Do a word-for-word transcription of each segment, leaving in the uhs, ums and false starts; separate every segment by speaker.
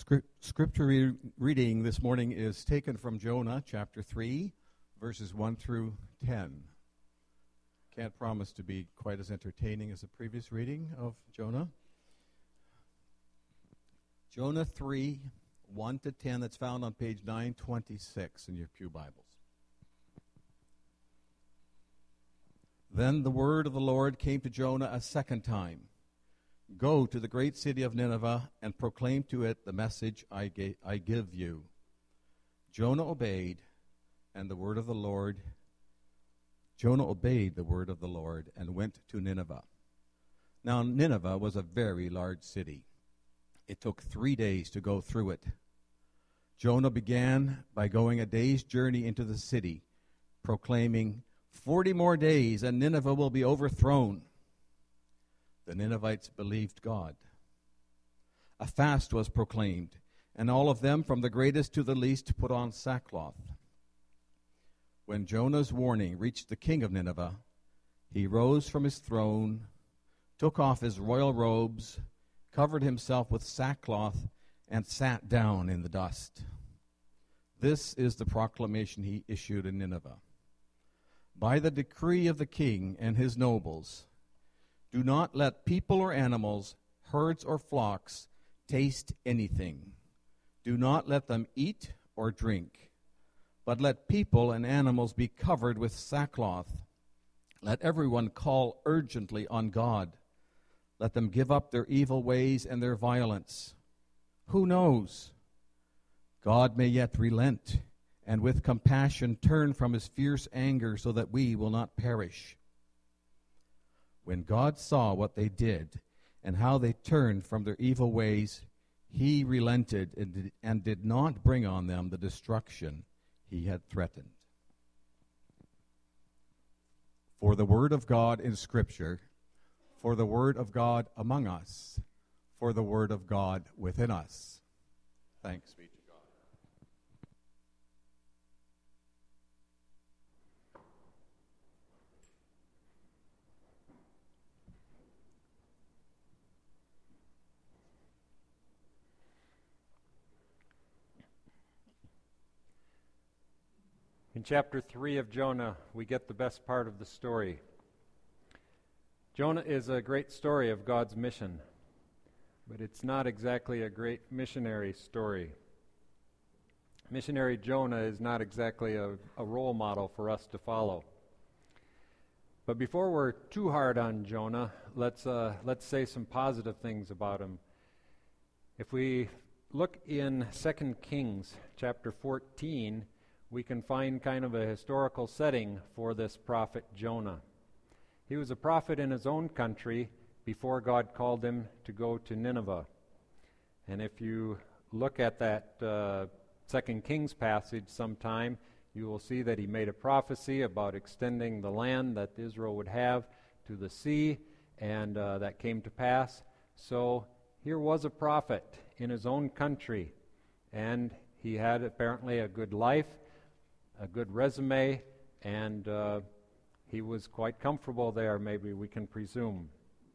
Speaker 1: Script, scripture re- reading this morning is taken from Jonah chapter three, verses one through ten. Can't promise to be quite as entertaining as the previous reading of Jonah. Jonah three, one to ten, that's found on page nine twenty-six in your pew Bibles. Then the word of the Lord came to Jonah a second time. Go to the great city of Nineveh and proclaim to it the message I, ga- I give you. Jonah obeyed, and the word of the Lord, Jonah obeyed the word of the Lord and went to Nineveh. Now Nineveh was a very large city. It took three days to go through it. Jonah began by going a day's journey into the city, proclaiming, Forty more days and Nineveh will be overthrown. The Ninevites believed God. A fast was proclaimed, and all of them, from the greatest to the least, put on sackcloth. When Jonah's warning reached the king of Nineveh, he rose from his throne, took off his royal robes, covered himself with sackcloth, and sat down in the dust. This is the proclamation he issued in Nineveh. By the decree of the king and his nobles, do not let people or animals, herds or flocks, taste anything. Do not let them eat or drink, but let people and animals be covered with sackcloth. Let everyone call urgently on God. Let them give up their evil ways and their violence. Who knows? God may yet relent, and with compassion turn from his fierce anger so that we will not perish. When God saw what they did and how they turned from their evil ways, he relented and did, and did not bring on them the destruction he had threatened. For the word of God in Scripture, for the word of God among us, for the word of God within us. Thanks be to God.
Speaker 2: In chapter three of Jonah, we get the best part of the story. Jonah is a great story of God's mission, but it's not exactly a great missionary story. Missionary Jonah is not exactly a, a role model for us to follow. But before we're too hard on Jonah, let's uh, let's say some positive things about him. If we look in Second Kings chapter fourteen, we can find kind of a historical setting for this prophet Jonah. He was a prophet in his own country before God called him to go to Nineveh. And if you look at that uh, Second Kings passage sometime, you will see that he made a prophecy about extending the land that Israel would have to the sea, and uh, that came to pass. So here was a prophet in his own country, and he had apparently a good life, a good resume, and uh, he was quite comfortable there, maybe we can presume.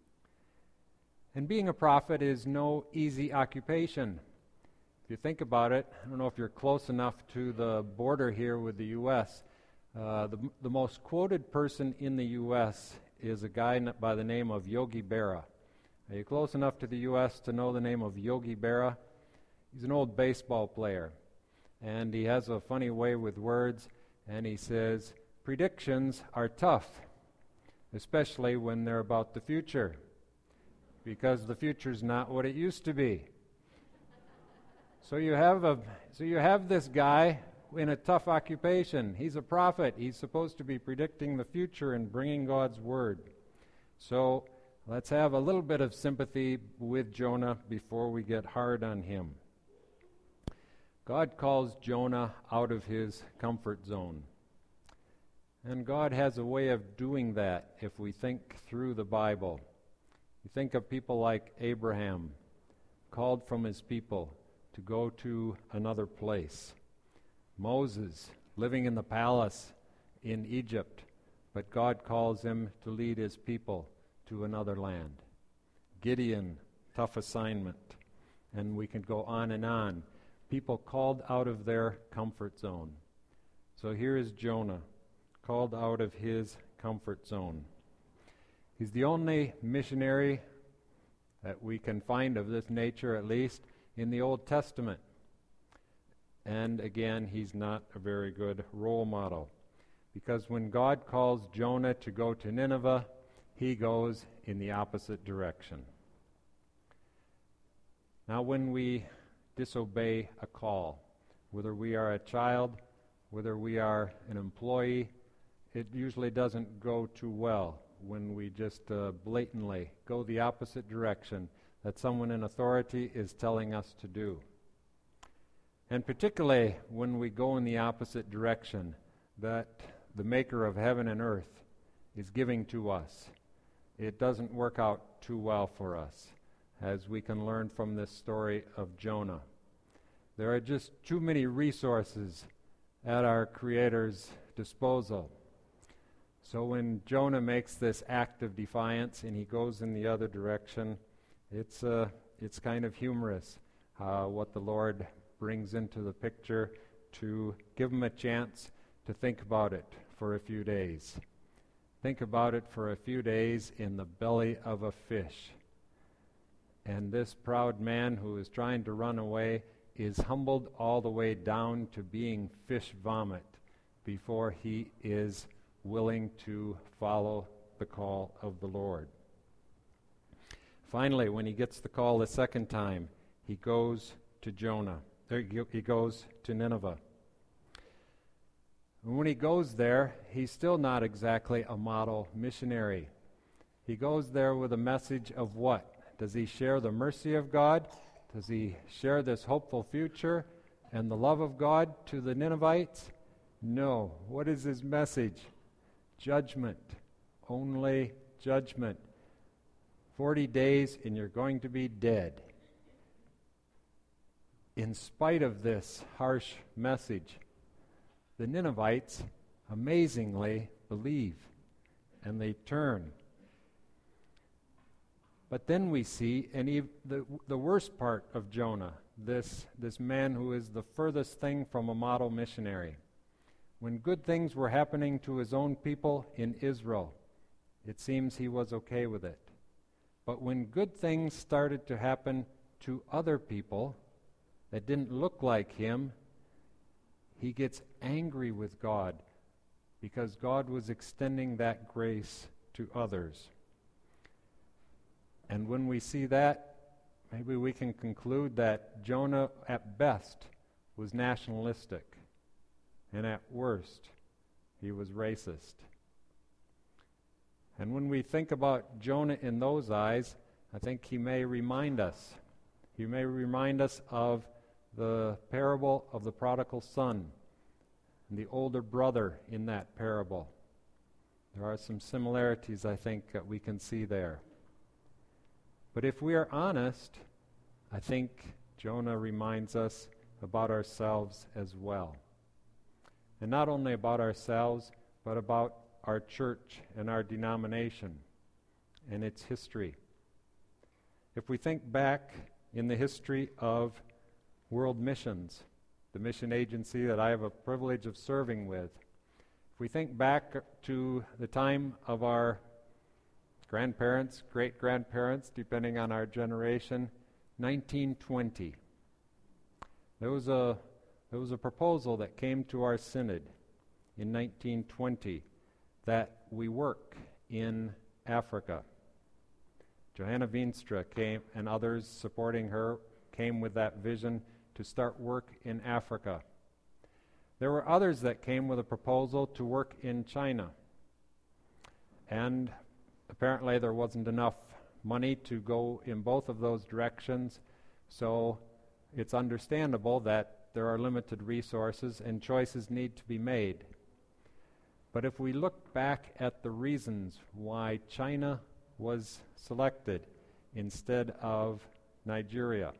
Speaker 2: And being a prophet is no easy occupation. If you think about it, I don't know if you're close enough to the border here with the U S Uh, the, the most quoted person in the U S is a guy by the name of Yogi Berra. Are you close enough to the U S to know the name of Yogi Berra? He's an old baseball player. And he has a funny way with words, and he says, predictions are tough, especially when they're about the future, because the future's not what it used to be. So you have a so you have this guy in a tough occupation. He's a prophet. He's supposed to be predicting the future and bringing God's word. So let's have a little bit of sympathy with Jonah before we get hard on him. God calls Jonah out of his comfort zone. And God has a way of doing that if we think through the Bible. You think of people like Abraham, called from his people to go to another place. Moses, living in the palace in Egypt, but God calls him to lead his people to another land. Gideon, tough assignment. And we can go on and on. People called out of their comfort zone. So here is Jonah, called out of his comfort zone. He's the only missionary that we can find of this nature, at least, in the Old Testament. And again, he's not a very good role model. Because when God calls Jonah to go to Nineveh, he goes in the opposite direction. Now, when we disobey a call, whether we are a child, whether we are an employee, it usually doesn't go too well when we just uh, blatantly go the opposite direction that someone in authority is telling us to do. And particularly when we go in the opposite direction that the Maker of heaven and earth is giving to us, it doesn't work out too well for us, as we can learn from this story of Jonah. There are just too many resources at our Creator's disposal. So when Jonah makes this act of defiance and he goes in the other direction, it's uh, it's kind of humorous uh, what the Lord brings into the picture to give him a chance to think about it for a few days. Think about it for a few days in the belly of a fish. And this proud man who is trying to run away is humbled all the way down to being fish vomit before he is willing to follow the call of the Lord. Finally, when he gets the call the second time, he goes to Jonah. There he goes to Nineveh. And when he goes there, he's still not exactly a model missionary. He goes there with a message of what? Does he share the mercy of God? Does he share this hopeful future and the love of God to the Ninevites? No. What is his message? Judgment. Only judgment. Forty days and you're going to be dead. In spite of this harsh message, the Ninevites amazingly believe and they turn. But then we see, and ev- the the worst part of Jonah, this this man who is the furthest thing from a model missionary. When good things were happening to his own people in Israel, it seems he was okay with it. But when good things started to happen to other people that didn't look like him, he gets angry with God because God was extending that grace to others. And when we see that, maybe we can conclude that Jonah, at best, was nationalistic, and at worst, he was racist. And when we think about Jonah in those eyes, I think he may remind us. He may remind us of the parable of the prodigal son and the older brother in that parable. There are some similarities, I think, that we can see there. But if we are honest, I think Jonah reminds us about ourselves as well. And not only about ourselves, but about our church and our denomination and its history. If we think back in the history of World Missions, the mission agency that I have a privilege of serving with, if we think back to the time of our grandparents, great-grandparents, depending on our generation, nineteen twenty. There was a there was a proposal that came to our synod in nineteen twenty that we work in Africa. Johanna Veenstra came, and others supporting her came with that vision to start work in Africa. There were others that came with a proposal to work in China. And apparently there wasn't enough money to go in both of those directions, so it's understandable that there are limited resources and choices need to be made. But if we look back at the reasons why China was selected instead of Nigeria,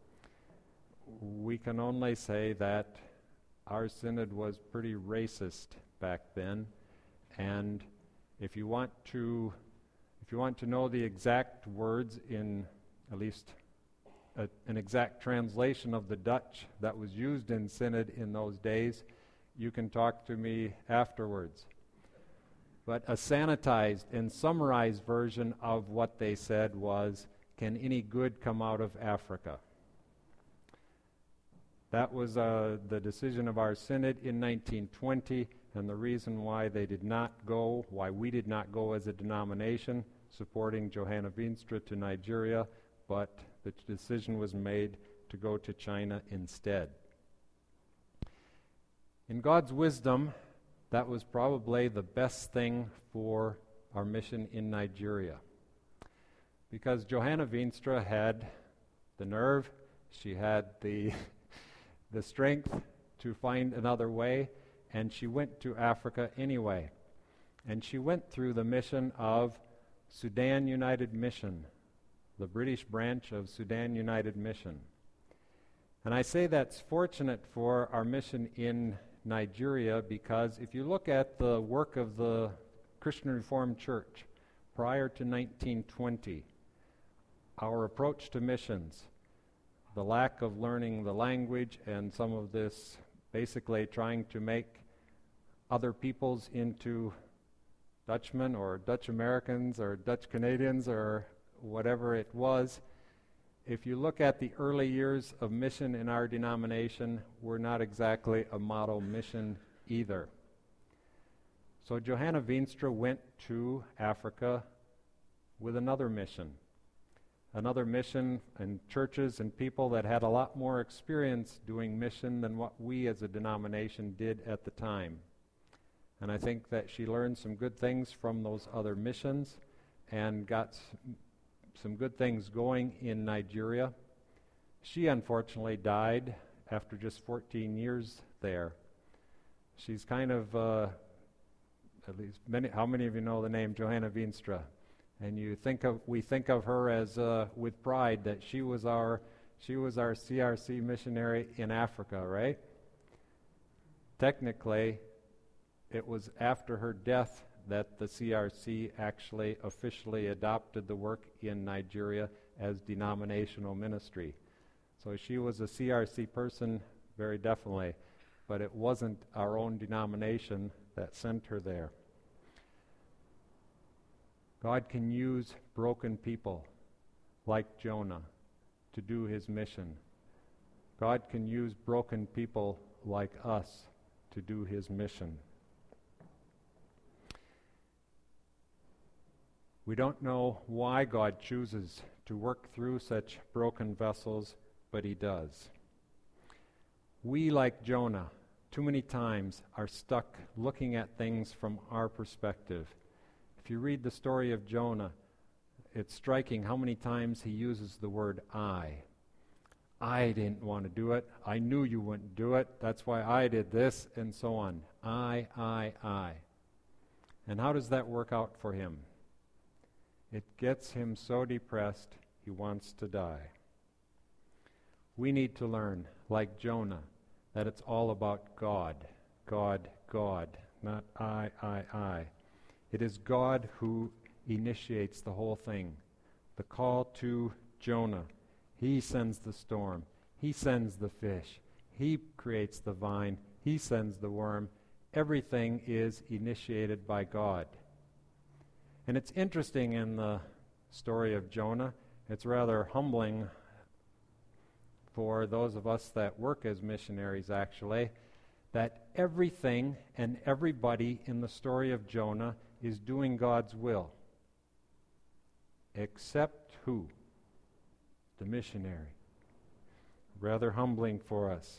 Speaker 2: we can only say that our synod was pretty racist back then, and if you want to If you want to know the exact words in at least a, an exact translation of the Dutch that was used in Synod in those days, you can talk to me afterwards. But a sanitized and summarized version of what they said was, "Can any good come out of Africa?" That was uh, the decision of our Synod in nineteen twenty, and the reason why they did not go, why we did not go as a denomination, supporting Johanna Veenstra to Nigeria, but the decision was made to go to China instead. In God's wisdom, that was probably the best thing for our mission in Nigeria. Because Johanna Veenstra had the nerve, she had the, the strength to find another way, and she went to Africa anyway. And she went through the mission of Sudan United Mission, the British branch of Sudan United Mission. And I say that's fortunate for our mission in Nigeria, because if you look at the work of the Christian Reformed Church prior to nineteen twenty, our approach to missions, the lack of learning the language and some of this basically trying to make other peoples into Dutchmen or Dutch Americans or Dutch Canadians or whatever it was. If you look at the early years of mission in our denomination, we're not exactly a model mission either. So Johanna Veenstra went to Africa with another mission. Another mission and churches and people that had a lot more experience doing mission than what we as a denomination did at the time. And I think that she learned some good things from those other missions and got s- some good things going in Nigeria. She unfortunately died after just fourteen years there. She's kind of, uh, at least many, how many of you know the name Johanna Veenstra? And you think of, we think of her as, uh, with pride, that she was our, she was our C R C missionary in Africa, right? Technically, it was after her death that the C R C actually officially adopted the work in Nigeria as denominational ministry. So she was a C R C person, very definitely, but it wasn't our own denomination that sent her there. God can use broken people like Jonah to do his mission. God can use broken people like us to do his mission. We don't know why God chooses to work through such broken vessels, but he does. We, like Jonah, too many times are stuck looking at things from our perspective. If you read the story of Jonah, it's striking how many times he uses the word I. I didn't want to do it. I knew you wouldn't do it. That's why I did this, and so on. I, I, I. And how does that work out for him? It gets him so depressed, he wants to die. We need to learn, like Jonah, that it's all about God, God, God, not I, I, I. It is God who initiates the whole thing. The call to Jonah. He sends the storm. He sends the fish. He creates the vine. He sends the worm. Everything is initiated by God. And it's interesting in the story of Jonah. It's rather humbling for those of us that work as missionaries, actually, that everything and everybody in the story of Jonah is doing God's will. Except who? The missionary. Rather humbling for us.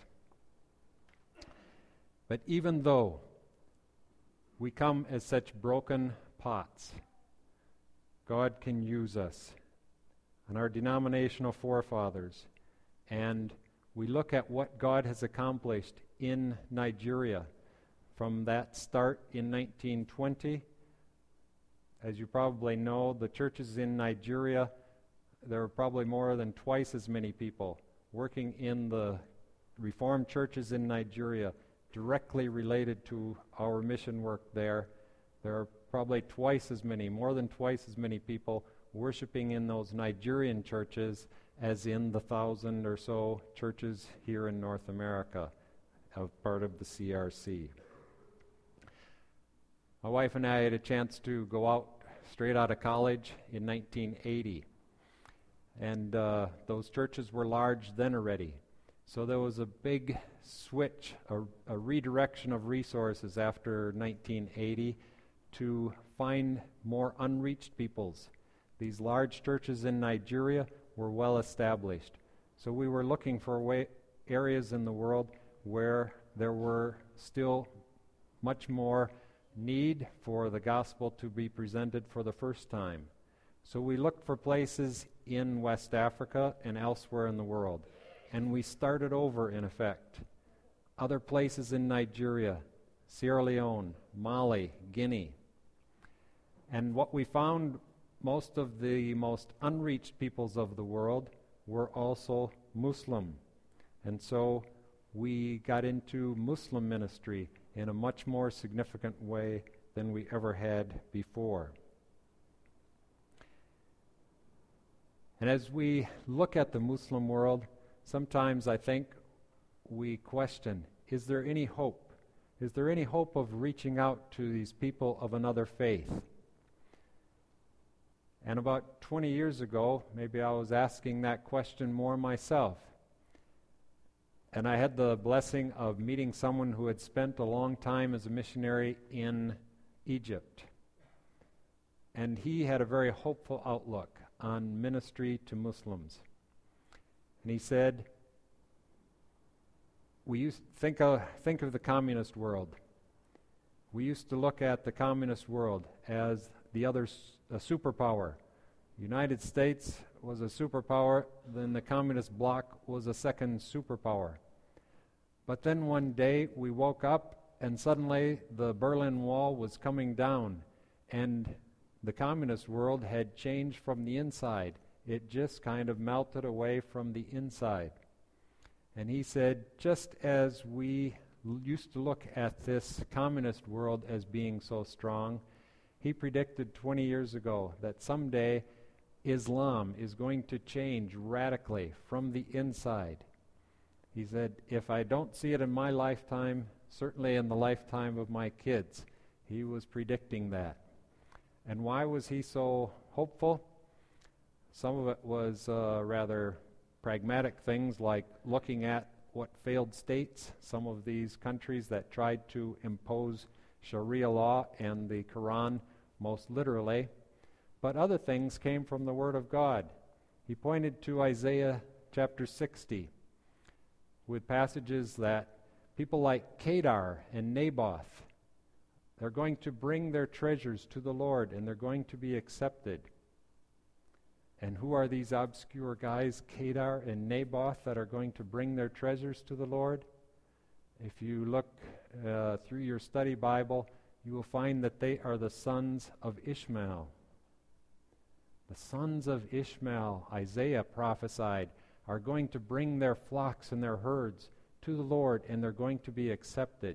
Speaker 2: But even though we come as such broken pots, God can use us and our denominational forefathers, and we look at what God has accomplished in Nigeria from that start in nineteen twenty. As you probably know, the churches in Nigeria, there are probably more than twice as many people working in the Reformed churches in Nigeria directly related to our mission work there. There are probably twice as many, more than twice as many people worshiping in those Nigerian churches as in the thousand or so churches here in North America, as part of the C R C. My wife and I had a chance to go out straight out of college in nineteen eighty. And uh, those churches were large then already. So there was a big switch, a, a redirection of resources after nineteen eighty to find more unreached peoples. These large churches in Nigeria were well established. So we were looking for way, areas in the world where there were still much more need for the gospel to be presented for the first time. So we looked for places in West Africa and elsewhere in the world. And we started over, in effect. Other places in Nigeria, Sierra Leone, Mali, Guinea. And what we found, most of the most unreached peoples of the world were also Muslim. And so we got into Muslim ministry in a much more significant way than we ever had before. And as we look at the Muslim world, sometimes I think we question, is there any hope? Is there any hope of reaching out to these people of another faith? And about twenty years ago, maybe I was asking that question more myself. And I had the blessing of meeting someone who had spent a long time as a missionary in Egypt. And he had a very hopeful outlook on ministry to Muslims. And he said, we used think of think of the communist world. We used to look at the communist world as the other s- a superpower. United States was a superpower, then the communist bloc was a second superpower. But then one day we woke up and suddenly the Berlin Wall was coming down, and the communist world had changed from the inside. It just kind of melted away from the inside. And he said, just as we l- used to look at this communist world as being so strong, he predicted twenty years ago that someday Islam is going to change radically from the inside. He said, if I don't see it in my lifetime, certainly in the lifetime of my kids. He was predicting that. And why was he so hopeful? Some of it was uh, rather pragmatic things like looking at what failed states, some of these countries that tried to impose Sharia law and the Quran most literally. But other things came from the Word of God. He pointed to Isaiah chapter sixty with passages that people like Kedar and Naboth, they're going to bring their treasures to the Lord and they're going to be accepted. And who are these obscure guys, Kedar and Naboth, that are going to bring their treasures to the Lord? If you look uh, through your study Bible, you will find that they are the sons of Ishmael. The sons of Ishmael, Isaiah prophesied, are going to bring their flocks and their herds to the Lord, and they're going to be accepted.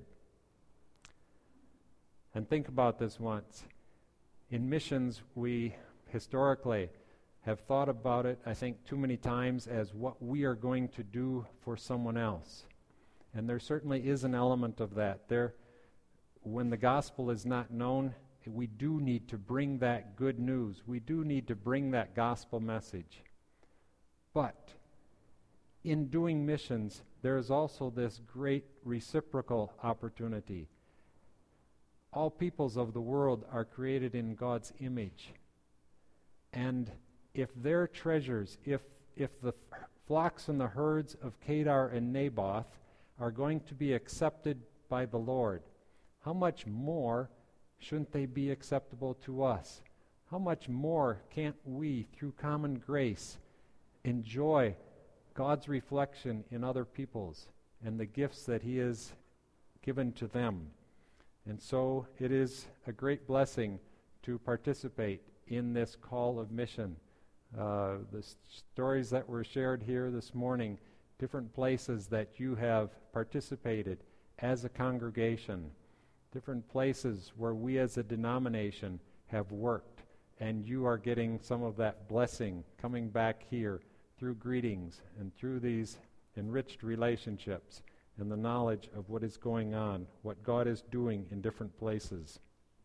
Speaker 2: And think about this once. In missions, we historically have thought about it, I think, too many times as what we are going to do for someone else. And there certainly is an element of that. There, when the gospel is not known, we do need to bring that good news. We do need to bring that gospel message. But in doing missions, there is also this great reciprocal opportunity. All peoples of the world are created in God's image. And if their treasures, if if the flocks and the herds of Kedar and Naboth are going to be accepted by the Lord, how much more shouldn't they be acceptable to us? How much more can't we, through common grace, enjoy God's reflection in other peoples and the gifts that He has given to them? And so it is a great blessing to participate in this call of mission. Uh, the s- stories that were shared here this morning, different places that you have participated as a congregation, different places where we as a denomination have worked and you are getting some of that blessing coming back here through greetings and through these enriched relationships and the knowledge of what is going on, what God is doing in different places.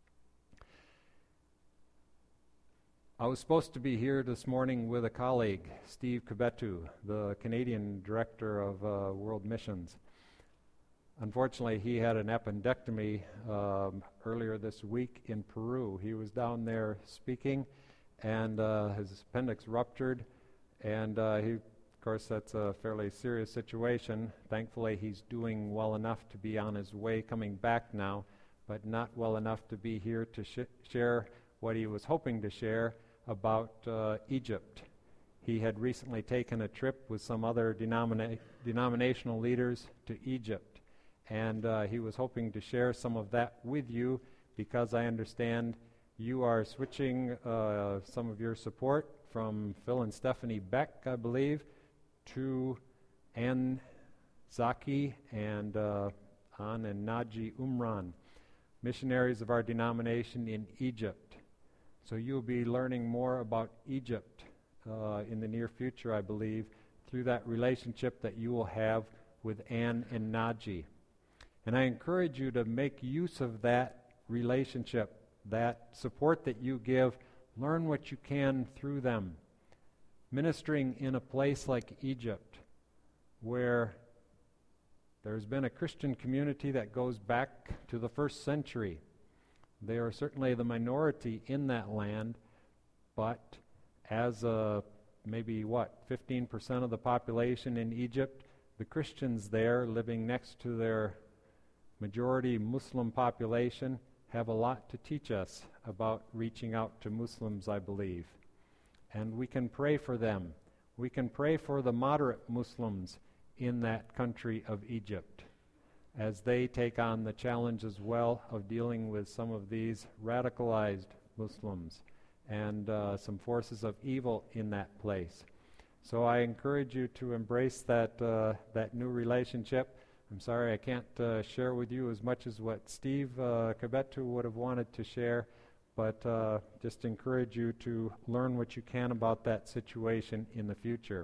Speaker 2: I was supposed to be here this morning with a colleague, Steve Kabetu, the Canadian Director of uh, World Missions. Unfortunately, he had an appendectomy um, earlier this week in Peru. He was down there speaking, and uh, his appendix ruptured, and uh, he, of course, that's a fairly serious situation. Thankfully, he's doing well enough to be on his way coming back now, but not well enough to be here to sh- share what he was hoping to share about uh, Egypt. He had recently taken a trip with some other denomina- denominational leaders to Egypt, and uh, he was hoping to share some of that with you because I understand you are switching uh, some of your support from Phil and Stephanie Beck, I believe, to Ann Zaki and uh, An and Naji Umran, missionaries of our denomination in Egypt. So you'll be learning more about Egypt uh, in the near future, I believe, through that relationship that you will have with Ann and Naji. And I encourage you to make use of that relationship, that support that you give. Learn what you can through them. Ministering in a place like Egypt, where there's been a Christian community that goes back to the first century. They are certainly the minority in that land, but as a, maybe what, fifteen percent of the population in Egypt, the Christians there living next to their majority Muslim population have a lot to teach us about reaching out to Muslims, I believe. And we can pray for them. We can pray for the moderate Muslims in that country of Egypt, as they take on the challenge as well of dealing with some of these radicalized Muslims and uh, some forces of evil in that place. So I encourage you to embrace that uh, that new relationship. I'm sorry I can't uh, share with you as much as what Steve uh, Kabetu would have wanted to share, but uh, just encourage you to learn what you can about that situation in the future.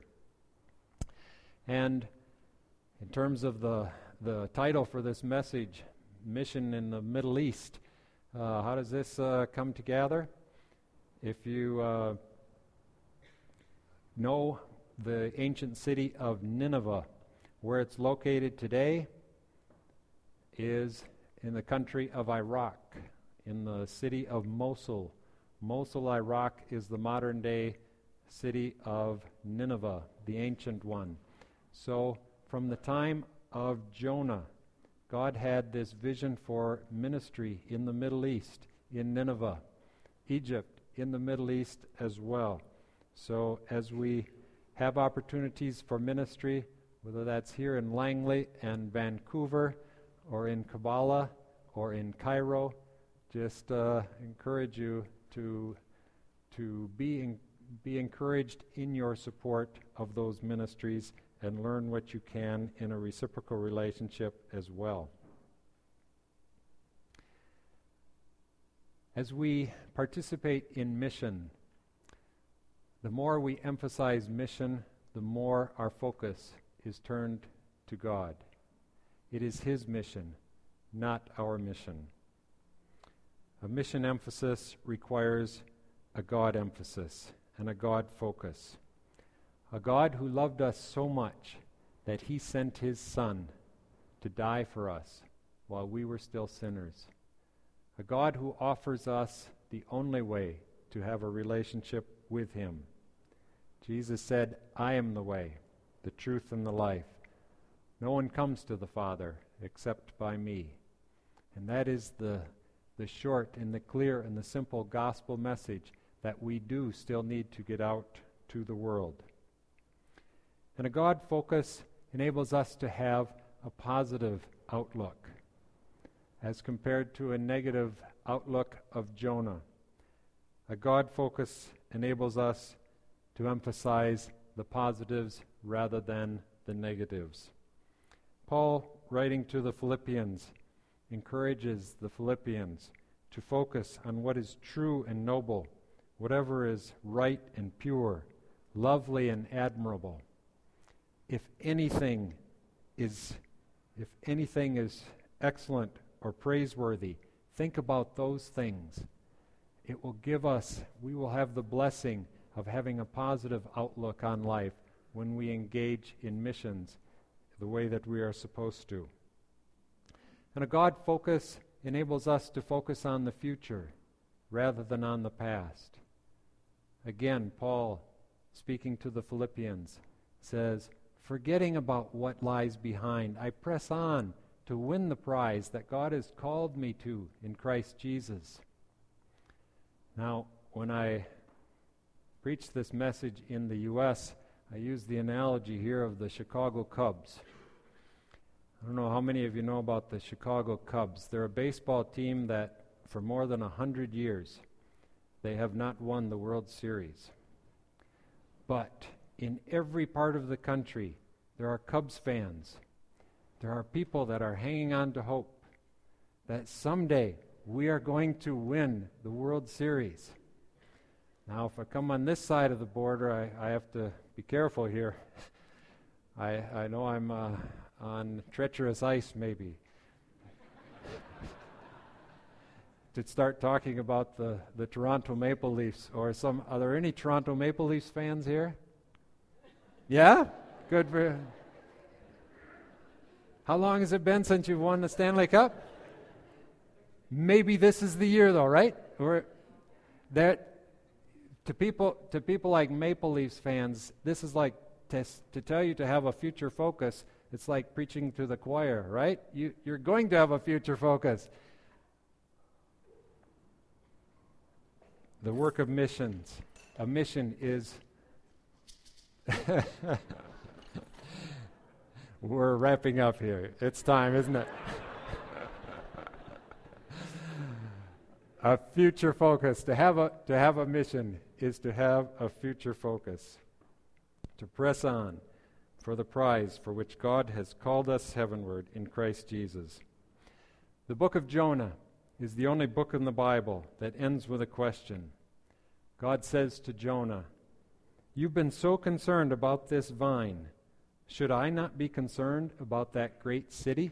Speaker 2: And in terms of the the title for this message, Mission in the Middle East. Uh, how does this uh, come together? If you uh, know the ancient city of Nineveh, where it's located today is in the country of Iraq, in the city of Mosul. Mosul, Iraq is the modern-day city of Nineveh, the ancient one. So from the time of Jonah, God had this vision for ministry in the Middle East, in Nineveh, Egypt, in the Middle East as well. So as we have opportunities for ministry, whether that's here in Langley and Vancouver, or in Kabbalah, or in Cairo, just uh, encourage you to to be in, be encouraged in your support of those ministries and learn what you can in a reciprocal relationship as well. As we participate in mission, the more we emphasize mission, the more our focus is turned to God. It is His mission, not our mission. A mission emphasis requires a God emphasis and a God focus. A God who loved us so much that He sent His Son to die for us while we were still sinners. A God who offers us the only way to have a relationship with Him. Jesus said, I am the way, the truth, and the life. No one comes to the Father except by me. And that is the, the short and the clear and the simple gospel message that we do still need to get out to the world. And a God focus enables us to have a positive outlook as compared to a negative outlook of Jonah. A God focus enables us to emphasize the positives rather than the negatives. Paul, writing to the Philippians, encourages the Philippians to focus on what is true and noble, whatever is right and pure, lovely and admirable, if anything is if anything is excellent or praiseworthy, think about those things. It will give us, we will have the blessing of having a positive outlook on life when we engage in missions the way that we are supposed to. And a God focus enables us to focus on the future rather than on the past. Again, Paul, speaking to the Philippians, says, forgetting about what lies behind, I press on to win the prize that God has called me to in Christ Jesus. Now, when I preach this message in the U S, I use the analogy here of the Chicago Cubs. I don't know how many of you know about the Chicago Cubs. They're a baseball team that for more than a hundred years, they have not won the World Series. But in every part of the country, there are Cubs fans. There are people that are hanging on to hope that someday we are going to win the World Series. Now, if I come on this side of the border, I, I have to be careful here. I, I know I'm uh, on treacherous ice, maybe. To start talking about the, the Toronto Maple Leafs or some. Are there any Toronto Maple Leafs fans here? Yeah? Good for. How long has it been since you've won the Stanley Cup? Maybe this is the year, though, right? Or that to people to people like Maple Leafs fans, this is like to, to tell you to have a future focus. It's like preaching to the choir, right? You, you're going to have a future focus. The work of missions. A mission is... We're wrapping up here. It's time, isn't it? A future focus. To have a to have a mission is to have a future focus. To press on for the prize for which God has called us heavenward in Christ Jesus. The book of Jonah is the only book in the Bible that ends with a question. God says to Jonah, "You've been so concerned about this vine. Should I not be concerned about that great city?"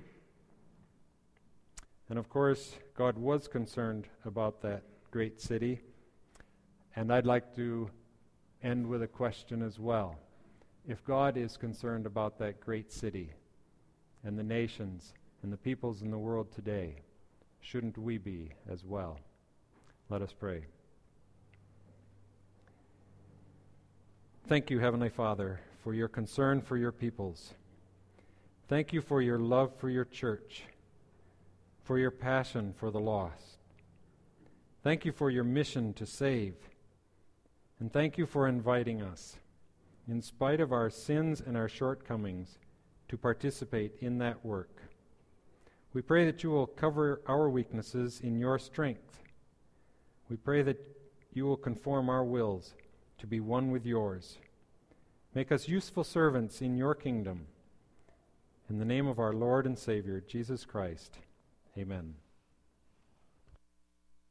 Speaker 2: And of course, God was concerned about that great city. And I'd like to end with a question as well. If God is concerned about that great city and the nations and the peoples in the world today, shouldn't we be as well? Let us pray. Thank you, Heavenly Father, for your concern for your peoples. Thank you for your love for your church, for your passion for the lost. Thank you for your mission to save. And thank you for inviting us, in spite of our sins and our shortcomings, to participate in that work. We pray that you will cover our weaknesses in your strength. We pray that you will conform our wills to be one with yours. Make us useful servants in your kingdom. In the name of our Lord and Savior, Jesus Christ, amen.